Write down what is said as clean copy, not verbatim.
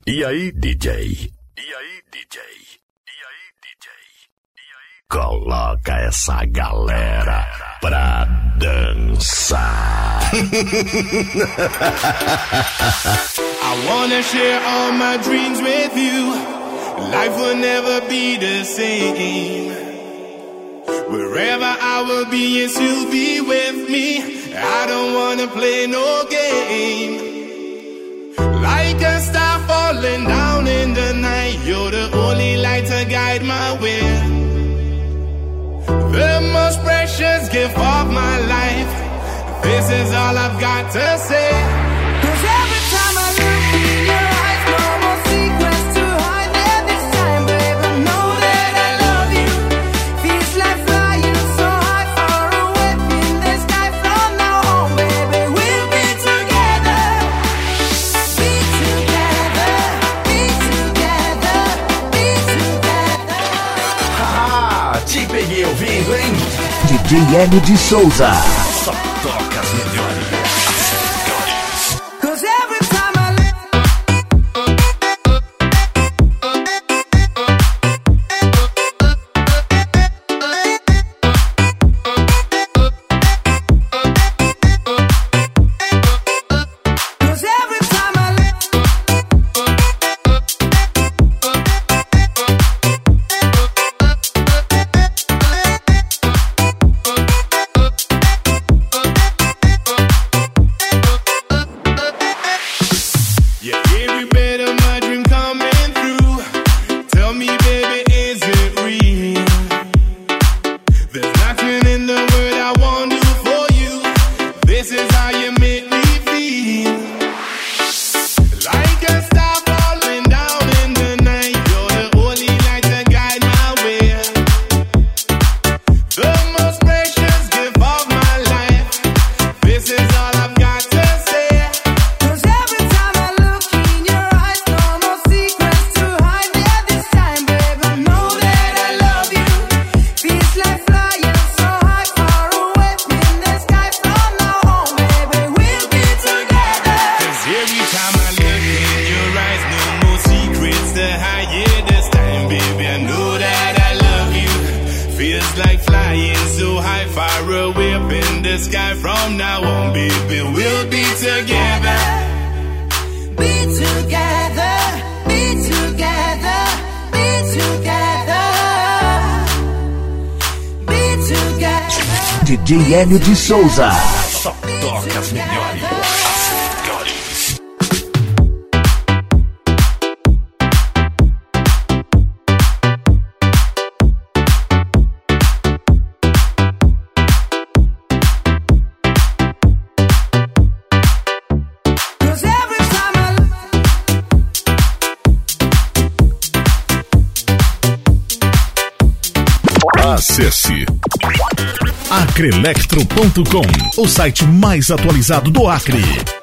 E aí, DJ? Coloca essa galera pra dançar. I wanna share all my dreams with you. Life will never be the same. Wherever I will be, yes, you'll be with me. I don't wanna play no game. Like a star falling down in the night, you're the only light to guide my way. The most precious gift of my life. This is all I've got to say. 'Cause every time I look in your eyes, no more secrets to hide. There this time, babe, I know that I love you. Feels like flying so high, far away in the sky. From now on, baby, we'll be together. Be together, be together, be together. Ah, te peguei ouvindo, hein? DJ Hélio de Souza. Só toca as melhores. DJ Hélio de Souza. Só toca as melhores. Acesse acrelectro.com, o site mais atualizado do Acre.